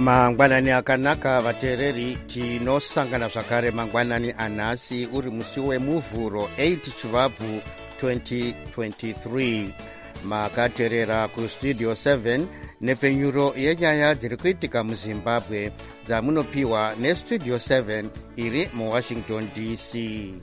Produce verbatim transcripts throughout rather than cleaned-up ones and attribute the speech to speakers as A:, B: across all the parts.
A: mangwanani akanaka vateereri, tinosangana zvakare mangwanani anhasi uri musi wemuvhuro eight chivabvu twenty twenty-three. makateerera kustudio seven nepfenyuro yenyaya dziri kuitika muzimbabwe dzamunopiwa nestudio seven iri muwashington D C.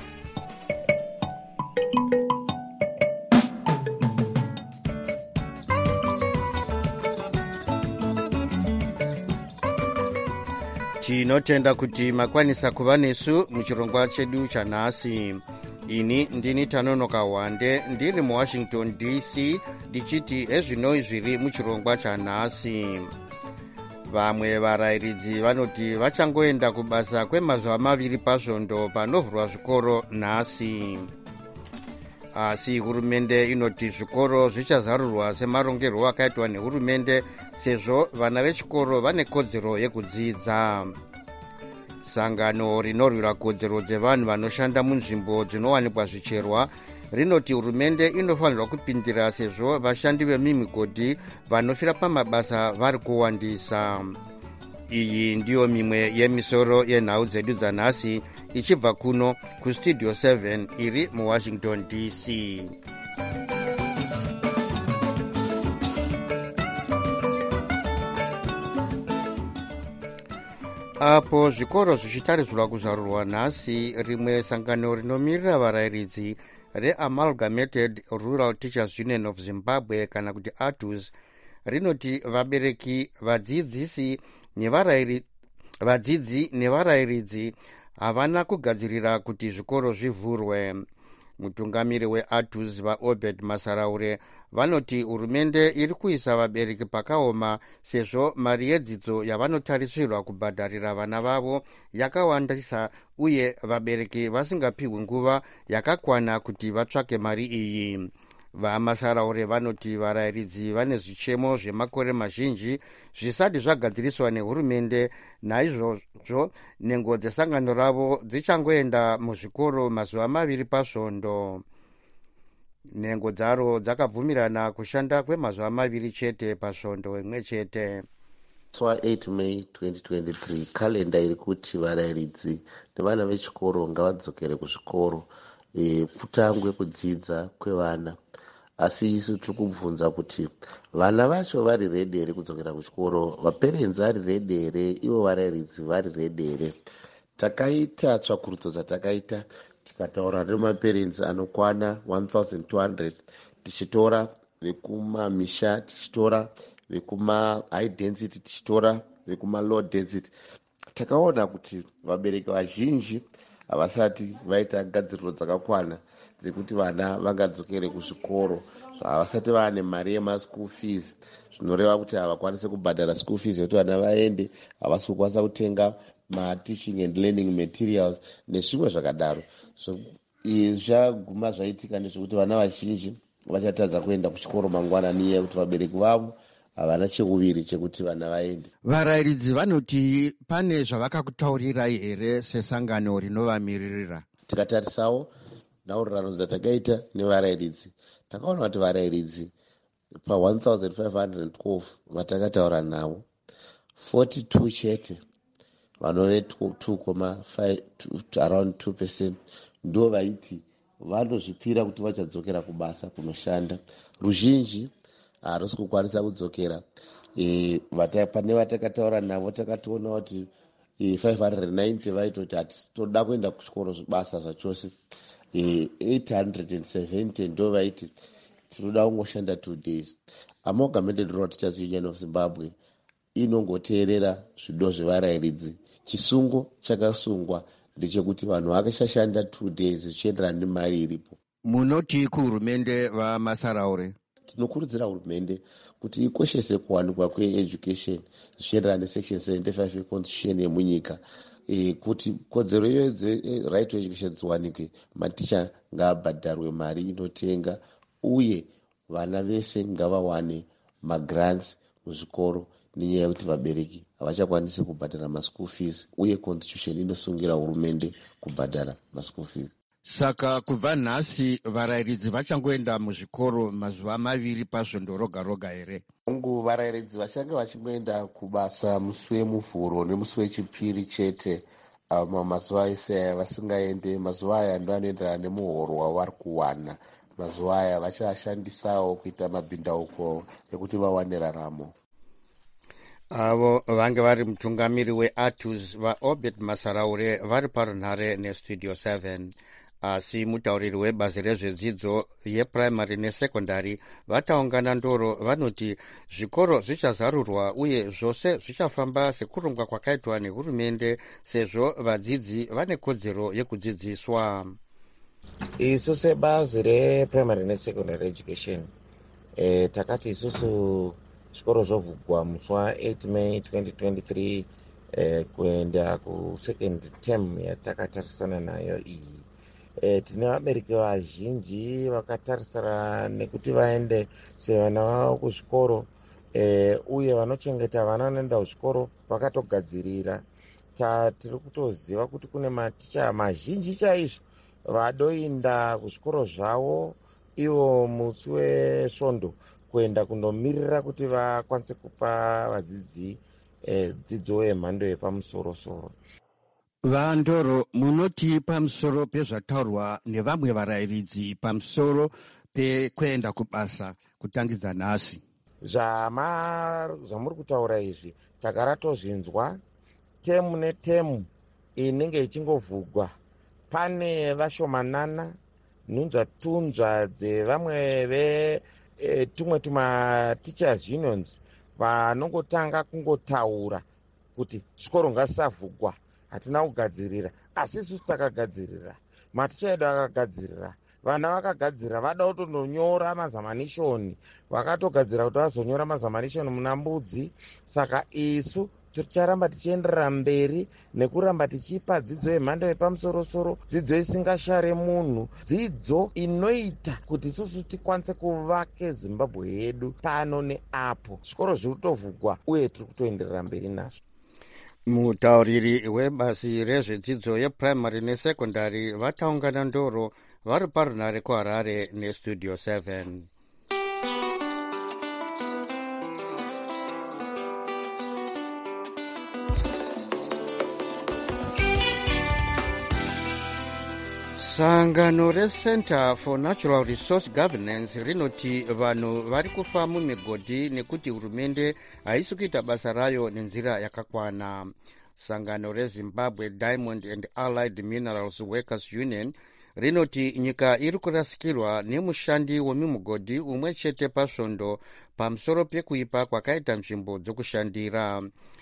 A: tinotenda kuti makwanisa kuva nesu muchirongwa chedu chanhasi. ini ndini Tanonoka Wande ndiri muwashington D C ndichiti ezvinoi zviri muchirongwa chanhasi. vamwe varayiridzi vanoti vachangoenda kubasa kwemazuva maviri pasvondo panovhurwa zvikoro nhasi, asi hurumende inoti zvikoro zvichazarurwa semarongerwo akaitwa nehurumende sezvo vana vechikoro vane kodzero yekudzidza. sangano rinorwira kodzero dzevanhu vanoshanda munzvimbo dzinowanikwa zvicherwa rinoti hurumende inofanirwa kupindira sezvo vashandi vemimigodhi vanofira pamabasa vari kuwandisa. iyi ndiyo mimwe yemisoro yenhau dzedu dzanhasi ichibva kuno kustudio seven iri muwashington D C. apo zvikoro zvichitarisirwa kuzarurwa nhasi, rimwe sangano rinomirira varayiridzi reamalgamated rural teachers union of zimbabwe kana kuti A T U Z rinoti vabereki, vadzidzisi vadzidzi nevarayiridzi havana kugadzirira kuti zvikoro zvivhurwe. mutungamiri we-A T U Z vaobed Masaraure vanoti hurumende iri kuisa vabereki pakaoma sezvo mari yedzidzo yavanotarisirwa kubhadharira vana vavo yakawandisa uye vabereki vasingapiwe nguva yakakwana kuti vatsvake mari iyi. vamasaraure vanoti varayiridzi vane zvichemo zvemakore mazhinji zvisati zvagadziriswa nehurumende, naizvozvo nhengo dzesangano ravo dzichangoenda muzvikoro mazuva maviri pasvondo. nhengo dzaro dzakabvumirana kushanda kwemazuva maviri chete pasvondo imwe chete.
B: eight May twenty twenty-three kalenda iri kuti varayiridzi nevana vechikoro ngavadzokere kuzvikoro e, kutangwe kudzidza kwevana. asi isu tiri kubvunza kuti vana vacho vari redi here kudzokera kuchikoro, vaperenzi vari redi here, ivo varayiridzi vari redi here. takaita tsvakurudzo dzatakaita tikataura nemaperenzi anokwana one thousand two hundred, tichitora vekumamisha, tichitora vekuma high density, tichitora vekuma low density. takaona kuti vabereki vazhinji havasati vaita gadziriro dzakakwana dzekuti vana vangadzokere kuzvikoro, havasati vaane mari yemaschool fees, zvinoreva kuti havakwanisi kubhadhara school fees yekuti vana vaende, havasi kukwanisa kutenga mateaching and learning materials nezvimwe zvakadaro. so zvaguma zvaitika nezvekuti vana vazhinji vachatadza kuenda kuchikoro mangwanani yekuti vabereki vavo havana cheuviri chekuti vana vaende.
A: varayiridzi vanoti pane zvavakakutaurirai here sesangano rinovamiririra?
B: tikatarisawo nhaurirano dzatakaita nevarayiridzi takaona kuti varayiridzi pa one thousand five hundred twelve vatakataura navo forty-two chete vanove two point five around two percent ndo vaiti vanozvipira kuti vachadzokera kubasa kunoshanda. ruzhinji harisi kukwanisa kudzokera. e, pane vatakataura navo takatoona kuti e, five hundred ninety vaitoti hatitoda kuenda kuchikoro basa zvachose. e, eight hundred seventy ndo vaiti tinoda kungoshanda two days. amalgamated rural teachers union of zimbabwe inongoteerera zvido zvevarayiridzi. chisungo chakasungwa ndechekuti vanhu vakashashanda two days zvichienderana nemari iripo.
A: munoti kuhurumende vamasaraure?
B: tinokurudzira hurumende kuti ikoshese kuwanikwa kweeducation zvichienderana nesection seventy-five yeconstitution yemunyika, e, kuti kodzero iyo right to education dziwanikwe, maticha ngaabhadharwe mari inotenga uye vana vese ngavawane magrants muzvikoro, nenyaya yekuti vabereki havachakwanisi kubhadhara maschool fees uye constitution inosungira hurumende kubhadhara maschool fees.
A: Saka kubva nhasi varayiridzi vachangoenda muzvikoro mazuva maviri pasvondo roga roga here?
B: Mungu varayiridzi vachange vachingoenda kubasa musi wemuvhuro nemusi wechipiri chete. Um, mazuva ese aya vasingaende, mazuva aya ndo anoenderana nemuhoro wavari kuwana. Mazuva aya vachashandisawo kuita mabhindauko ekuti vawane raramo.
A: Avo vange vari mutungamiri weAtus vaObed Masaraure vari parunhare nestudio seven. Asi mutauriri webazi rezvedzidzo yepuraimari nesekondari vataungana ndoro vanoti zvikoro zvichazarurwa uye zvose zvichafamba sekurongwa kwakaitwa nehurumende sezvo vadzidzi vane kodzero yekudzidziswa.
C: Isu sebazi reprimary nesekondary education e, takati isusu zvikoro zvovhugwa musi wa-eight May twenty twenty-three e, kuenda kusecond term yatakatarisana nayo iyi. E, tine vabereki vazhinji vakatarisana nekuti vaende sevana vavo kuzvikoro e, uye vanochengeta vana vanoenda kuzvikoro vakatogadzirira. Tiri kutoziva kuti kune maticha mazhinji chaizvo vadoinda kuzvikoro zvavo ivo musi wesvondo kuenda kundomirira kuti vakwanise kupa vadzidzi e, dzidzo yemhando yepamusoro-soro.
A: Vandoro, munoti pamusoro pezvataurwa nevamwe varayiridzi pamusoro pekuenda kubasa kutangidza nhasi?
C: Zvamuri kutaura izvi takaratozvinzwa temu netemu inenge ichingovhugwa. Pane vashomanana nhunzva tunzva dzevamwe ve e, tumwe tuma teachers unions vanongotanga kungotaura kuti zvikoro ngasavhugwa, hatina kugadzirira. Asi isusu takagadzirira, maticha edu akagadzirira, vana vakagadzirira, vada kutondonyora mazamanishoni, vakatogadzira kuti vazonyora mazamanishoni muna mbudzi. Saka isu ticharamba tichienderera mberi nekuramba tichipa dzidzo yemhando yepamusoro-soro, dzidzo isingashare munhu, dzidzo inoita kuti isusu tikwanise kuvake Zimbabwe yedu pano neapo. Zvikoro zviri kutovhugwa uye tiri kutoenderera mberi nazvo.
A: Mutauriri webazi rezvedzidzo yepuraimari nesekondari vataungana ndoro vari parunhare kuHarare nestudio seven. Sangano reCenter for Natural Resource Governance rinoti vanhu vari kufa mumigodhi nekuti hurumende haisi kuita basa rayo nenzira yakakwana. Sangano reZimbabwe Diamond and Allied Minerals Workers Union rinoti nyika iri kurasikirwa nemushandi wemimugodhi umwe chete pasvondo pamusoro pekuipa kwakaita nzvimbo dzokushandira.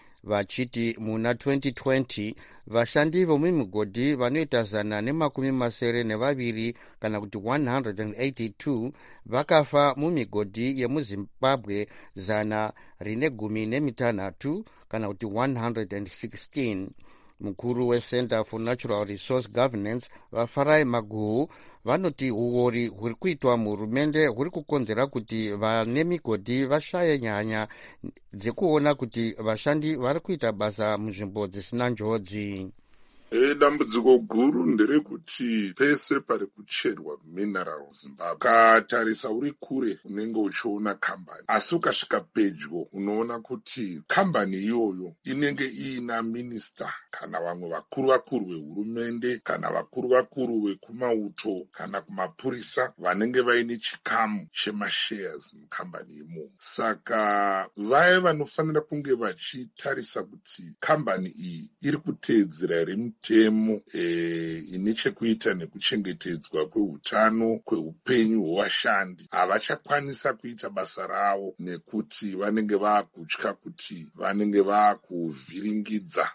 A: Vachiti muna twenty twenty vashandi vomimigodhi vanoita zana nemakumi masere nevaviri kana kuti one hundred eighty-two vakafa mumigodhi yemuzimbabwe zana rine gumi nemitanhatu kana kuti one hundred sixteen. Mukuru weCenter for Natural Resource Governance vaFarai Maguhu vanoti uori huri kuitwa muhurumende huri kukonzera kuti vane migodhi vashaye nyanya dzekuona kuti vashandi vari kuita basa munzvimbo dzisina njodzi.
D: E, dambudziko guru nderekuti pese pari kucherwa mineral Zimbabwe, ukatarisa uri kure unenge uchiona kambani, asi ukasvika pedyo unoona kuti kambani iyoyo inenge iina minista kana vamwe vakuru vakuru vehurumende kana vakuru vakuru vekumauto kana kumapurisa vanenge vaine chikamu chemashares mukambani imomo. Saka vaya vanofanira kunge vachitarisa kuti kambani iyi iri kuteedzera here mitemo e, ine chekuita nekuchengetedzwa kweutano kweupenyu hwevashandi, havachakwanisa kuita basa ravo nekuti vanenge vaakutya kuti vanenge vaakuvhiringidza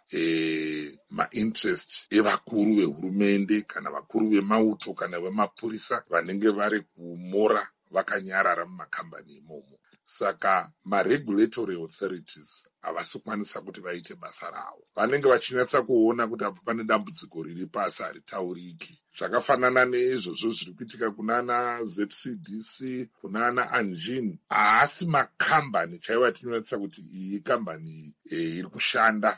D: e, mainterest evakuru vehurumende kana vakuru vemauto kana vemapurisa vanenge vari kumora vakanyarara mumakambani imomo. Saka maregulatory authorities havasi kukwanisa kuti vaite basa ravo. Vanenge vachinyatsa kuona kuti apo pane dambudziko riri pasi haritauriki. Zvakafanana neizvozvo zviri kuitika kunana Z C D C, kunana Anjin. Haasi makambani chaiwo atinoratidza kuti iyi kambani e, iri kushanda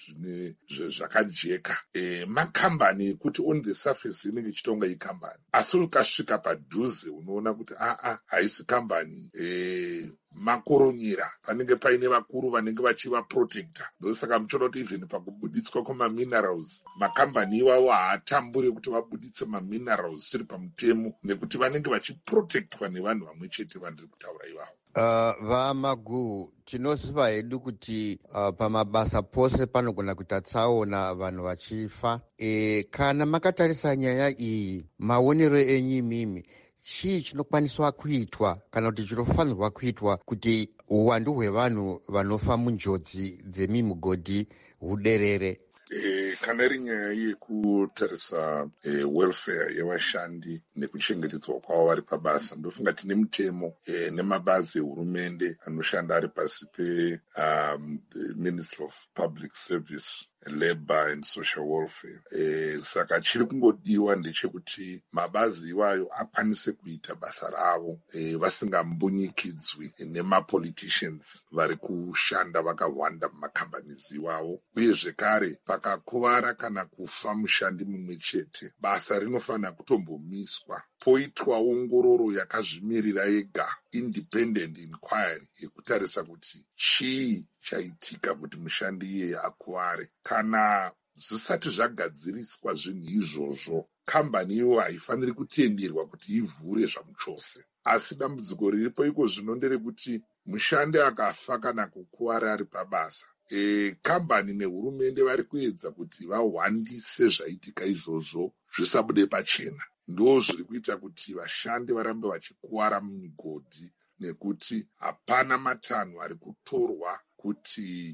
D: zvakajeka. E, makambani ekuti on the surface inenge ichitonga ikambani, asi ukasvika padhuze unoona kuti aa haisi kambani e, makoronyera panenge paine vakuru vanenge vachivaprotecta. Ndosaka muchiona kuti even pakubuditswa kwamaminerals makambani iwawo haatamburi kuti vabuditse maminerals zviri pamutemo, nekuti vanenge vachiprotectwa nevanhu vamwe chete vandiri kutaura ivavo.
A: Uh, vamagu tinoziva hedu kuti uh, pamabasa pose panogona kuita tsaona vanhu vachifa. E, kana makatarisa nyaya iyi, maonero enyu imimi, chii chinokwaniswa kuitwa kana kuti chinofanirwa kuitwa kuti uwandu hwevanhu vanofa munjodzi dzemimugodhi huderere?
D: E, kana iri nyaya yekutarisa e, welfare yevashandi nekuchengetedzwa kwavo vari pabasa, ndofunga tine mutemo e, nemabazi ehurumende anoshanda ari pasi pe um, the Ministry of Public Service, Labour and Social Welfare. E, saka chiri kungodiwa ndechekuti mabazi iwayo akwanise kuita basa ravo e, vasingambunyikidzwi nemapoliticians vari kushanda vakawanda mumakambanizi iwavo. Uye zvekare pakakuvara kana kufa mushandi mumwe chete, basa rinofanira kutombomiswa poitwa ongororo yakazvimirira yega, independent inquiry, yekutarisa kuti chii chaitika kuti mushandi iyeye akuvare. Kana zvisati zvagadziriswa zvinhu izvozvo, kambani iwo haifaniri kutenderwa kuti ivhure zvamuchose. Asi dambudziko riripo iko zvino nderekuti mushandi akafa kana kukuvara ari pabasa, e, kambani nehurumende vari kuedza kuti vahwandise zvaitika izvozvo zvisabude pachena. Ndo zviri kuita kuti vashandi varambe vachikuwara mumigodhi, nekuti hapana matanho ari kutorwa kuti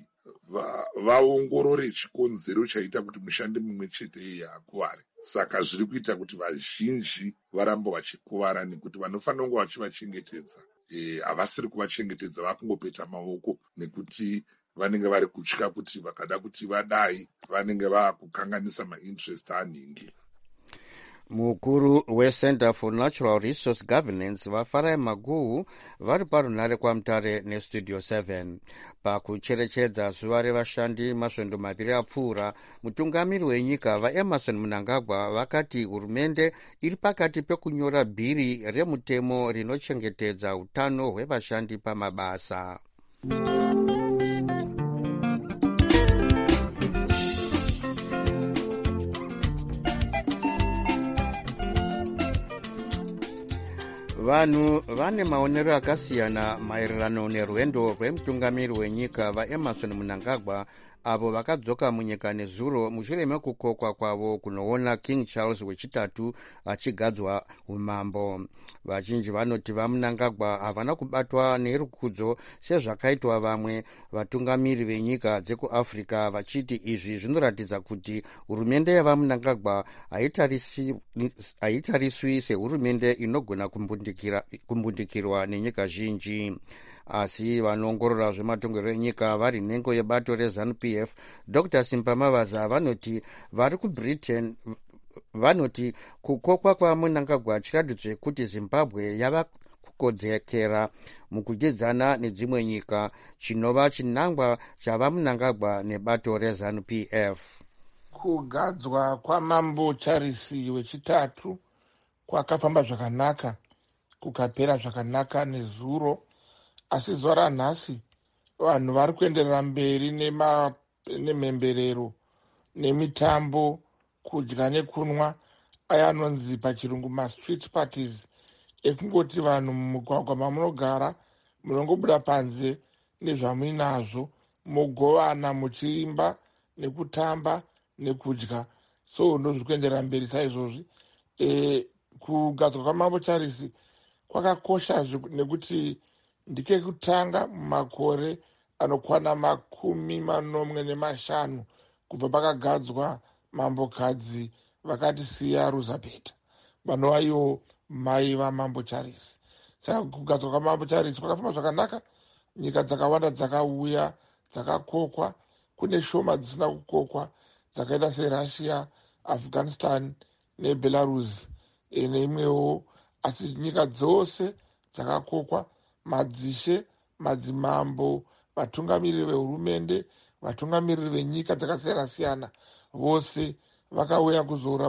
D: vaongorore chikonzero chaita kuti mushandi mumwe chete iye akuware. Saka zviri kuita kuti vazhinji varambe vachikuvara, nekuti vanofanira kunge vachivachengetedza havasiri e, kuvachengetedza, vakungopeta maoko, nekuti vanenge vari kutya kuti vakada kuti vadai vanenge vakukanganisa mainterest anhingi.
A: Mukuru weCenter for Natural Resource Governance vaFarai Maguhu vari parunare kwaMutare neStudio seven. Pakucherechedza zuva revashandi masvondo maviri apfuura, mutungamiri wenyika vaEmmerson Mnangagwa vakati hurumende iri pakati pekunyora bhiri remutemo rinochengetedza utano hwevashandi pamabasa. Vanhu vane maonero akasiyana maererano nerwendo rwemutungamiri wenyika vaEmmerson Mnangagwa avo vakadzoka munyika nezuro mushure mekukokwa kwavo kunoona King Charles wechitatu achigadzwa umambo. Vazhinji vanoti vaMnangagwa havana kubatwa nerukudzo sezvakaitwa vamwe vatungamiri venyika dzekuAfrica, vachiti izvi zvinoratidza kuti hurumende yavaMnangagwa haitariswi sehurumende inogona kumbundikirwa nenyika zhinji. Asi vanoongorora zvematongerero enyika vari nhengo yebato reZANU P F, Doctor Simba Mavaza vanoti vari kuBritain vanoti kukokwa kwaMnangagwa chiratidzo chekuti Zimbabwe yava kukodzekera mukudzidzana nedzimwe nyika, chinova chinangwa chavaMnangagwa nebato reZANU P F.
E: Kugadzwa kwaMambo Charles wechitatu kwakafamba zvakanaka, kukapera zvakanaka nezuro. Asi zuva ranhasi vanhu vari kuenderera mberi nemhemberero nemitambo, kudya nekunwa, aya anonzi pachirungu mastreet parties, ekungoti vanhu mumugwagwa mamunogara munongobuda panze nezvamuinazvo, mogovana muchiimba nekutamba nekudya. So ndozviri kuenderera mberi saizvozvi. E, kugadzwa kwaMambo Charles kwakakosha nekuti ndike kutanga mumakore anokwana makumi manomwe nemashanu kubva pakagadzwa mambokadzi vakati siya Elizabeth, vanova ivo mai vaMambo Charles. Saka kugadzwa kwaMambo Charles kwakafamba zvakanaka, nyika dzakawanda dzakauya dzakakokwa, kune shoma dzisina kukokwa dzakaita serussia, afghanistan nebelarus e, neimwewo, asi nyika dzose dzakakokwa. Madzishe, madzimambo, vatungamiriri vehurumende, vatungamiriri venyika dzakasiyana-siyana, vose vakauya kuzora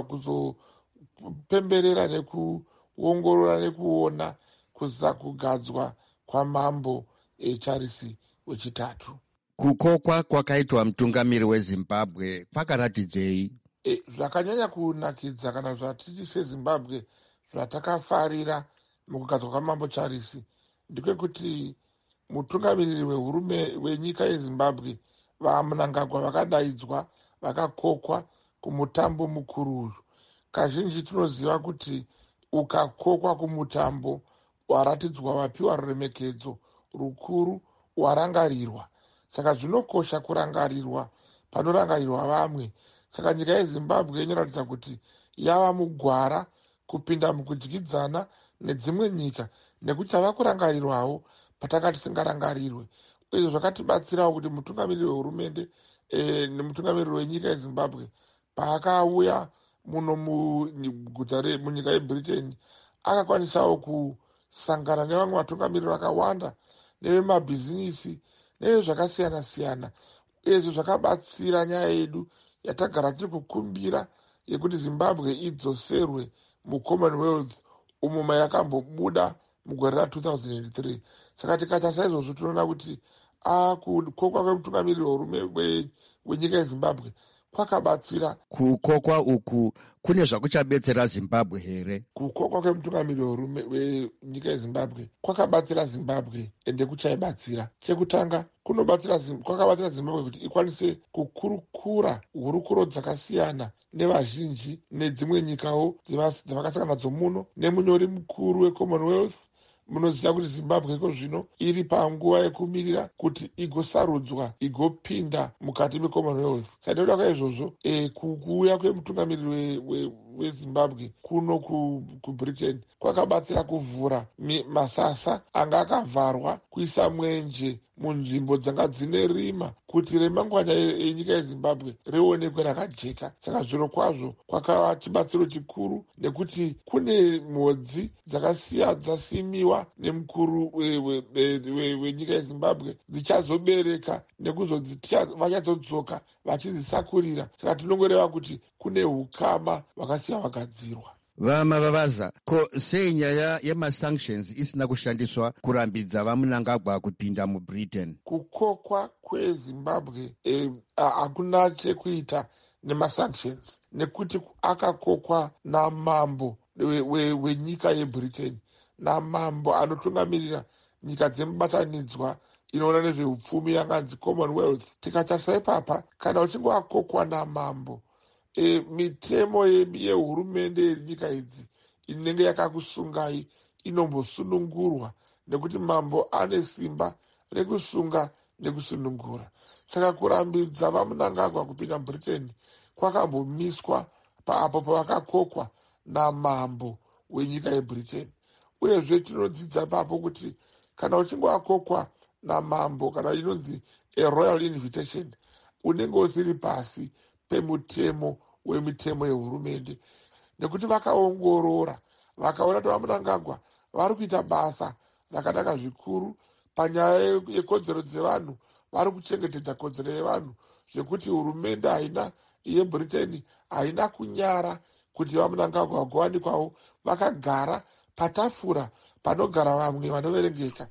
E: kuzopemberera nekuongorora nekuona kuza kugadzwa kwamambo eCharles wechitatu.
A: Kukokwa kwakaitwa mutungamiri weZimbabwe kwakaratidzei?
E: E, zvakanyanya kunakidza kana zvatiti seZimbabwe zvatakafarira mukugadzwa kwamambo Charles ndekekuti mutungamiriri wehurume wenyika yeZimbabwe vaMnangagwa vakadaidzwa vakakokwa kumutambo mukuru uyu. Kazhinji tinoziva kuti ukakokwa kumutambo waratidzwa, wapiwa ruremekedzo rukuru, warangarirwa. Saka zvinokosha kurangarirwa panorangarirwa vamwe. Saka nyika yeZimbabwe inoratidza kuti yava mugwara kupinda mukudyidzana nedzimwe nyika, nekuti tava kurangarirwawo patakati singarangarirwe. Izvo zvakatibatsirawo kuti mutungamiriri wehurumende e, nemutungamiriri wenyika yeZimbabwe paakauya muno muguta munyika yeBritain akakwanisawo kusangana nevamwe vatungamiriri vakawanda nevemabhizinisi nevezvakasiyana-siyana. Izvi zvakabatsira nyaya yedu yatagara tiri kukumbira yekuti Zimbabwe idzoserwe muCommonwealth umo mayakambobuda mugore ra two thousand three. Saka tikatarisa izvozvo tinoona kuti kukokwa kwemutungamiriri wenyika yeZimbabwe kwakabatsira.
A: Kukokwa uku kune zvakuchabetsera Zimbabwe here?
E: Kukokwa kwemutungamiriri wenyika yeZimbabwe kwakabatsira Zimbabwe, ende kuchaibatsira. Chekutanga, kunobatsira kwakabatsira Zimbabwe kuti ikwanise kukurukura hurukuro dzakasiyana nevazhinji nedzimwe nyikawo dzavakasangana nadzo muno, nemunyori mukuru weCommonwealth. Munoziva kuti Zimbabwe iko zvino iri panguva yekumirira kuti igosarudzwa igopinda mukati meCommonwealth. Saka nekuda kwaizvozvo e, kuuya kwemutungamiriri weZimbabwe kuno kuBritain kwakabatsira kuvhura masasa anga akavharwa, kuisa mwenje munzvimbo dzanga dzine rima kuti remangwana enyika yeZimbabwe rionekwe rakajeka. Saka zviro kwazvo kwakava chibatsiro chikuru, nekuti kune mhodzi dzakasiya dzasimiwa nemukuru wenyika yeZimbabwe dzichazobereka nekuzodzitia vachazodzoka vachidzisakurira. Saka tinongoreva kuti kune hukama hwakasiya hwagadzirwa.
A: Vamavavaza, ko sei nyaya yemasanctions isina kushandiswa kurambidza vaMnangagwa kupinda muBritain?
E: Kukokwa kweZimbabwe hakuna e, chekuita nemasanctions, nekuti akakokwa namambo wenyika we, we yeBritain, namambo anotungamirira nyika dzemubatanidzwa inoona nezveupfumi yanganzi Commonwealth. Tikatarisa ipapa, kana uchinge wakokwa namambo, E, mitemo yehurumende yenyika idzi inenge yakakusungai inombosunungurwa, nekuti mambo ane simba rekusunga nekusunungura. Saka kurambidza vaMnangagwa kupinda muBritain kwakambomiswa paapo pavakakokwa namambo wenyika yeBritain. Uyezve tinodzidza papo kuti kana uchinge wakokwa namambo, kana inonzi a royal invitation, unenge usiri pasi pemutemo wemitemo yehurumende, nekuti vakaongorora vakaona kuti vaMnangagwa vari kuita basa rakanaka zvikuru panyaya yekodzero dzevanhu, vari kuchengetedza kodzero yevanhu, zvekuti hurumende haina yeBritain haina kunyara kuti vaMnangagwa vagowanikwawo vakagara patafura panogara vamwe vanoverengeka.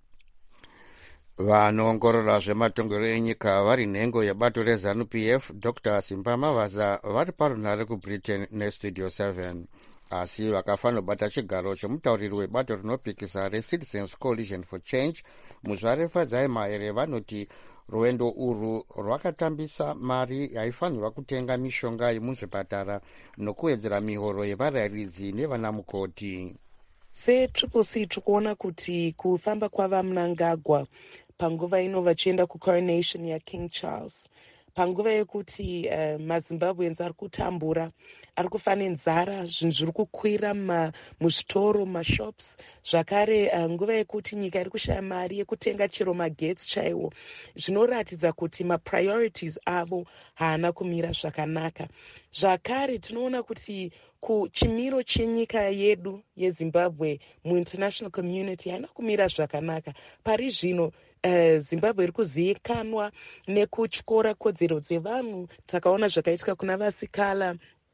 A: Vanoongorora zvematongero enyika vari nhengo yebato reZANU P F, Doctor Simba Mavaza, vari parunhare kuBritain neStudio seven, asi vakafanobata chigaro chomutauriri webato rinopikisa reCitizens Coalition for Change, Muzvare Fadzai Maere, vanoti rwendo urwu rwakatambisa mari yaifanirwa kutenga mishonga yemuzvipatara nokuwedzera mihoro yevarayiridzi nevanamukoti.
F: setriple C tikuona kuti kufamba kwavaMnangagwa panguva ino vachienda kucoronation yaKing Charles panguva yekuti uh, mazimbabweans ari kutambura, ari kufa nenzara, zvinhu zviri kukwira muzvitoro, mumashops. Zvakare uh, nguva yekuti nyika iri kushaya mari yekutenga chero magetsi chaiwo, zvinoratidza kuti mapriorities avo haana kumira zvakanaka. Zvakare tinoona kuti kuchimiro chenyika yedu yezimbabwe muinternational community haina kumira zvakanaka. Pari zvino Uh, Zimbabwe iri kuzivikanwa nekutyora kodzero dzevanhu. Takaona zvakaitika kuna vasikala,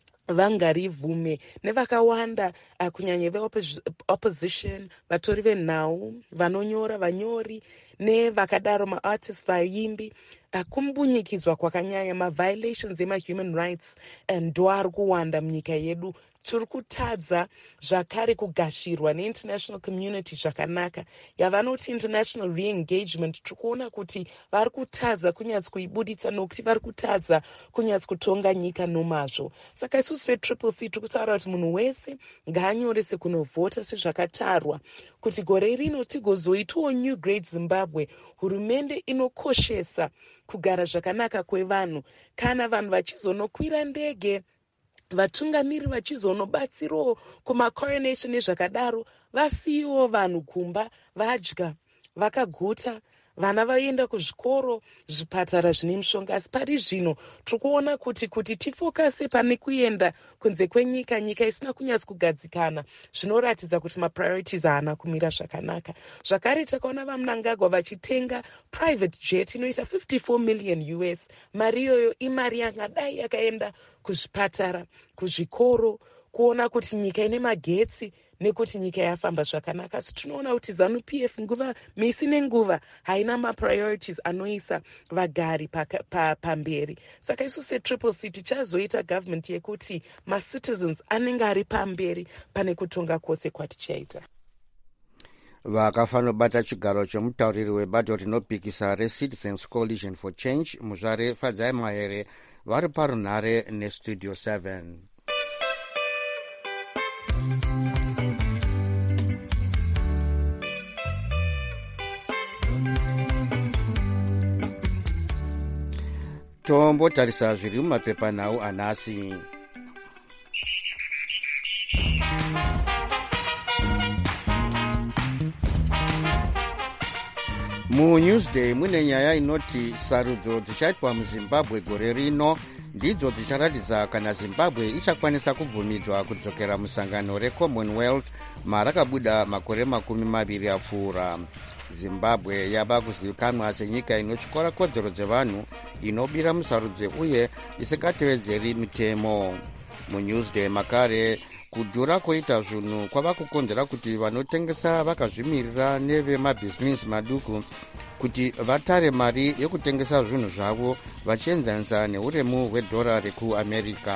F: vangarivume nevakawanda, uh, kunyanya veopposition, vatori venhau, vanonyora, vanyori nevakadaro, maartists, vaimbi. Uh, kumbunyikidzwa kwakanyanya, maviolations emahuman rights ndo ari kuwanda munyika yedu. Tiri kutadza zvakare kugashirwa neinternational community zvakanaka, yavanoti international re-engagement. Tiri kuona kuti vari kutadza kunyatsi kuibuditsa nokuti vari kutadza kunyatsi kutonga nyika nomazvo. Saka isusu vetriple C tiri kutaura kuti munhu wese ngaanyorese kunovhota sezvakatarwa, kuti gore rino tigozoitawo new great Zimbabwe. Hurumende inokoshesa kugara zvakanaka kwevanhu. Kana vanhu vachizonokwira ndege, vatungamiri vachizonobatsirawo kumacoronation nezvakadaro, vasiyiwo vanhu kumba vadya vakaguta, vana vaenda kuzvikoro, zvipatara zvine mishonga. Asi pari zvino tiri kuona kuti kuti tifokase pane kuenda kunze kwenyika, nyika isina kunyatsi kugadzikana, zvinoratidza kuti mapriorities haana kumira zvakanaka. Zvakare takaona vaMnangagwa vachitenga private jet inoita fifty-four million U S. Mari iyoyo imari yangadai yakaenda kuzvipatara, kuzvikoro, kuona kuti nyika ine magetsi nekuti nyika yafamba zvakanaka. Asi tinoona kuti ZANU-P F nguva misi nenguva haina mapriorities anoisa vagari pamberi. Saka isu setriple C tichazoita government yekuti macitizens anenge ari pamberi pane kutonga kwose kwatichaita.
A: Vakafanira bata chigaro chomutauriri webato rinopikisa reCitizens Coalition for Change, Muzvare Fadzai Mahere, vari parunhare nestudio seven. Tombotarisa zviri mumapepanhau anhasi. MuNewsday mune nyaya inoti sarudzo dzichaitwa muZimbabwe gore rino ndidzo dzicharatidza kana Zimbabwe ichakwanisa kubvumidzwa kudzokera musangano reCommonwealth marakabuda makore makumi maviri apfuura. Zimbabwe yava kuzivikanwa senyika inotyora kodzero dzevanhu, inobira musarudzo uye isingatevedzeri mitemo. MuNewsday makare kudhura koita zvinhu kwava kukonzera kuti vanotengesa vakazvimirira nevemabhizinesi maduku kuti vatare mari yekutengesa zvinhu zvavo vachienzanisa neuremu hwedhora rekuamerica.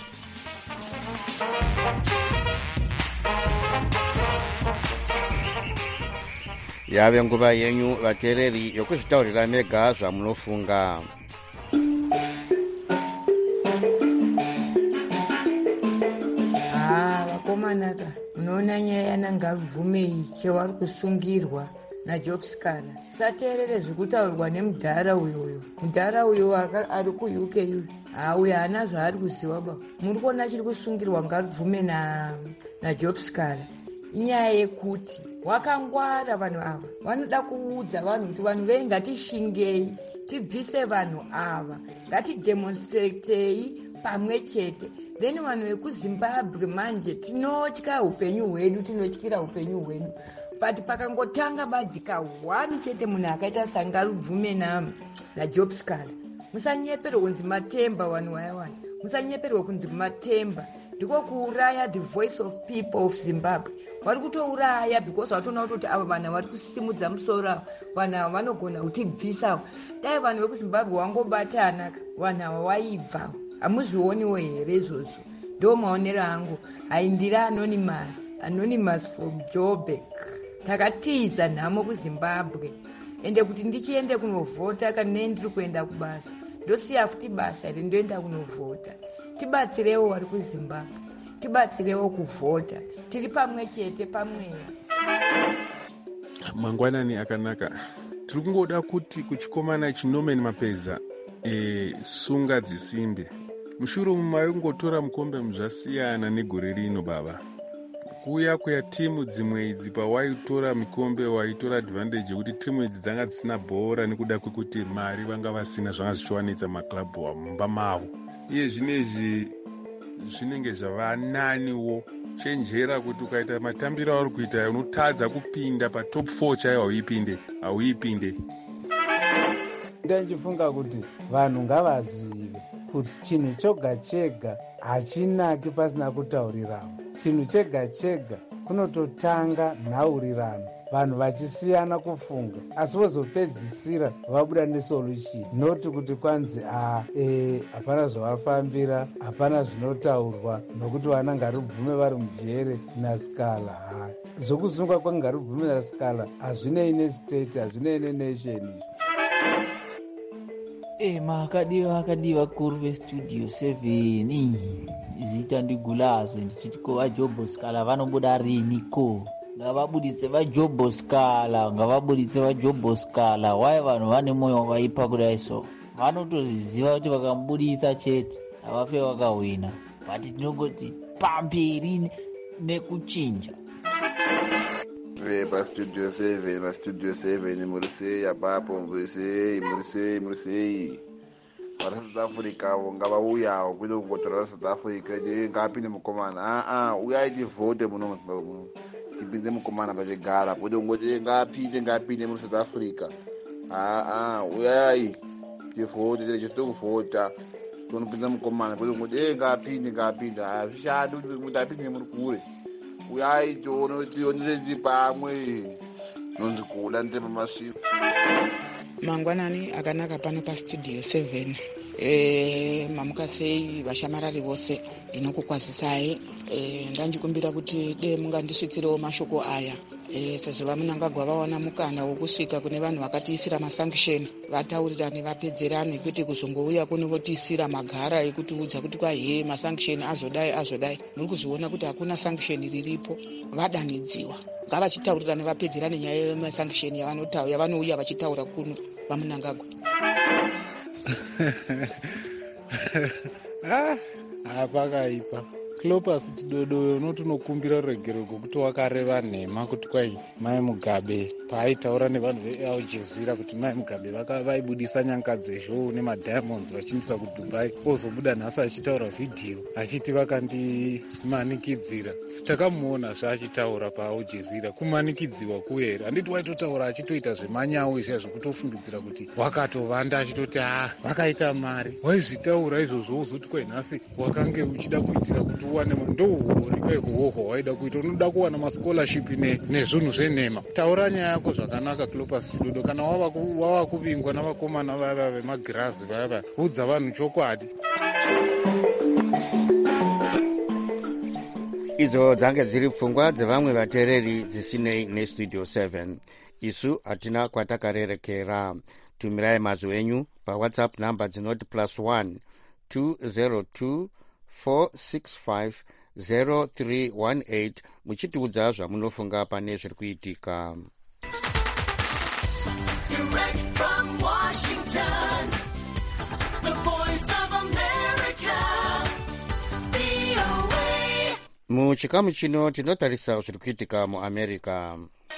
A: Yave nguva yenyu vateereri yokuzvitaurira mega zvamunofunga.
G: Ah, vakomanaka, munoona nyaya yanangabvumei chevari kusungirwa naJobskana. Sateerere zvekutaurwa nemudhara uyoyo. Mudhara uyo ari kuU K uyu. Ah, uyo haana zvaari kuziva ba. Muri kuona chiri kusungirwa ngabvume na naJobskana. Inyaya yekuti wakangwara vanhu ava. Vanoda kuudza vanhu kuti vanhu vei ngatishingei, tibvise vanhu ava. Ngatidemonstratei pamwe chete. Then vanhu vekuZimbabwe manje tinotya upenyu hwedu, tinotyira upenyu hwedu. But pakangotanga badzika one chete munhu akaita sangarubvume na naJobskana. Musanyeperwa kunzi matemba vanhu vaya vaya. Musanyeperwa kunzi matemba. Ndiko kuuraya the voice of people of Zimbabwe. Vari kutouraya because vatoona kuti ava vanhu vari kusimudza musoro, vanhu ava vanogona kutibvisa. Dai vanhu vekuZimbabwe vangobatana, vanhu ava vaibva. Hamuzvioniwo here izvozvo? Ndo maonero angu. Haindira Anonymous, Anonymous from Joburg. Takatiza nhamo kuZimbabwe. Ende kuti ndichiende kunovhota kana ndiri kuenda kubasa. Ndosiya futi basa iri ndoenda kunovhota. Tibatsirewo vari kuZimbabwe. Tibatsirewo kuvhota. Tiri pamwe chete pamwe.
H: Mangwanani akanaka. Tiri kungoda kuti kuchikomana chinomeni mapeza e, sunga dzisimbe. Mushure umu maingotora mukombe muzvasiyana negore rino baba. Kuuya kuya timu dzimwe idzi pawaitora mikombe waitora advantage yekuti timu idzi dzanga dzisina bhora nekuda kwekuti mari vanga vasina zvanga zvichiwanitsa maklabhu mumba mavo. Iye zvinezvi zvinenge zvava naniwo. Chenjera kuti ukaita matambiro auri kuita unotadza kupinda patop four chaiyo hauipinde hauipinde.
I: Ndandifunga kuti vanhu ngavazive kuti chinhu choga chega hachinaki pasina kutaurirana. Chinhu chega chega kunototanga nhaurirano, vanhu vachisiyana kufunga, asi vozopedzisira vabuda nesolution, noti kuti kwanzi a e hapana zvavafambira, hapana zvinotaurwa, nokuti vana ngaribvume vari mujere naskala. Ha zvokusunga kwangaribvume naskala hazvinei nestate, hazvinei nenation.
J: E makadiwa akadiwa kuru vestudio seven zita ndigulazo ndichiti ko vajoboskala vanobuda riniko, ngavabuditse vajoboskala, ngavabuditse vajoboskala. Wai vanhu vane moyo wakaipa kudai so? Vanotoziva kuti vakamubuditsa chete havafe vakawina, but tinongoti pamberi nekuchinja.
K: pastudio seven pastudio seven murisei apapo murisei murisei murisei vara South Africa vo ngavauyawo kwete kungotora South Africa ngapinde mukomana aa uyai tivhote muno tipinze mukomana pachigara kwete kungoti ngapinde ngapinde muri South Africa. Aa uyai tivhote tichito kuvhota tonopinza mukomana kwete kungoti ngapinde ngapinde hazvishadi kuti apinde muri kure. Uyai tionereti pamwe nonzi kuda ndema masvivo.
L: Mangwanani akanaka pano pastudio seven. E, mamuka sei vashamarari vose ndinokukwazisai. E, ndanjikumbira kuti de mungandisvitsirewo mashoko aya. E, sezvo vamunangagwa vawana mukana wokusvika kune vanhu vakatiisira masanction, vataurirane vapedzerane, kwete kuzongouya kuno votiisira magara ekutiudza kuti kwahe masanction azodai azodai. Muri kuzviona kuti hakuna sanction riripo, vadanidziwa. Ngavachitaurirane vapedzerane nyaya yemasanction yavanouya vachitaura kuno vamunangagwa.
I: Hapakaipa Clopas chidodoyo unotonokumbira ruregerero kuti wakareva nhema kuti kwai Mai Mugabe paaitaura nevanhu veAl Jazeera kuti Mai Mugabe vaibudisa nyanga dzezhou nemadiamonds vachiindisa kuDubai, ozobuda nhasi achitaura vhidhiyo achiti vakandimanikidzira. Takamuona zvaachitaura paAl Jazeera, kumanikidziwa kuera. Handiti waitotaura achitoita zvemanyawu izvia zvokutofungidzira kuti wakatovanda achitoti ah vakaita mari. Waizvitaura izvozvo uzoti kwai nhasi wakange uchida kuitira kuti uwane ndouri kwai kuhoho waida kuita, unoda kuwana mascholarship nezvinhu zvenhema. Taura nyaya yako zvakanaka Clopas Chidodo. Kana wava kuvingwa navakomana vaya vemagirazi vaya, udza vanhu chokwadi.
A: Idzo dzange dziri pfungwa dzevamwe vateereri dzisinei nestudio seven. Isu hatina kwatakarerekera. Tumirai mazwi enyu pawhatsapp namba dzinoti plus one two zero two four six five zero three one eight muchitiudza zvamunofunga pane zviri kuitika.
M: Direct from Washington, the voice of America, V O A.
A: Muchikamu chino tinotarisa zviri kuitika muAmerica.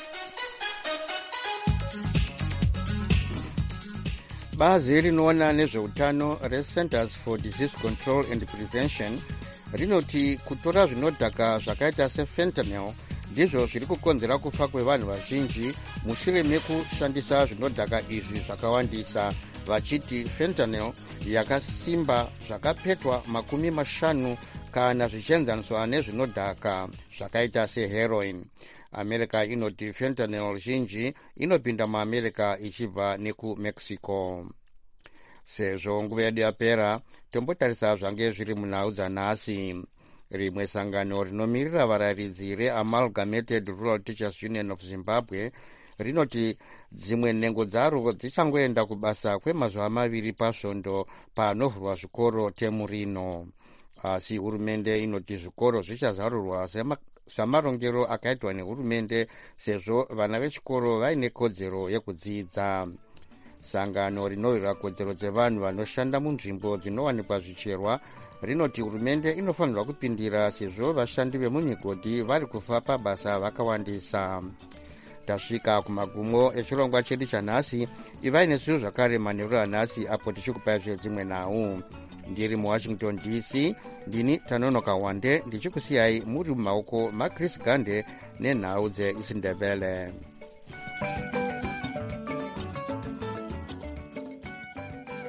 A: Bazi rinoona nezveutano reCenters for Disease Control and Prevention rinoti kutora zvinodhaka zvakaita sefentanyl ndizvo zviri kukonzera kufa kwevanhu vazhinji mushure mekushandisa zvinodhaka izvi zvakawandisa, vachiti fentanyl yakasimba zvakapetwa makumi mashanu kana zvichienzaniswa nezvinodhaka zvakaita seheroin. America inoti fentanyl zhinji inopinda muAmerica ichibva nekuMexico. Sezvo nguva yedu yapera, tombotarisa zvange zviri munhau dzanhasi. Rimwe sangano rinomirira varayiridzi reAmalgamated Rural Teachers Union of Zimbabwe rinoti dzimwe nhengo dzaro dzichangoenda kubasa kwemazuva maviri pasvondo panovhurwa zvikoro temu rino. Asi hurumende inoti zvikoro zvichazarurwa samarongero akaitwa nehurumende sezvo vana vechikoro vaine kodzero yekudzidza. sangano rinowira kodzero dzevanhu vanoshanda munzvimbo dzinowanikwa zvicherwa rinoti hurumende inofanirwa kupindira sezvo vashandi vemumigodhi vari kufa pabasa vakawandisa. Tasvika kumagumo echirongwa chedu chanhasi. Ivai nesu zvakare manheru anhasi apo tichikupai zvedzimwe nhau. Ndiri muwashington D C ndini Tanonoka Wande ndichikusiyai muri mumaoko maChris Gande nenhau dzeIsindebele.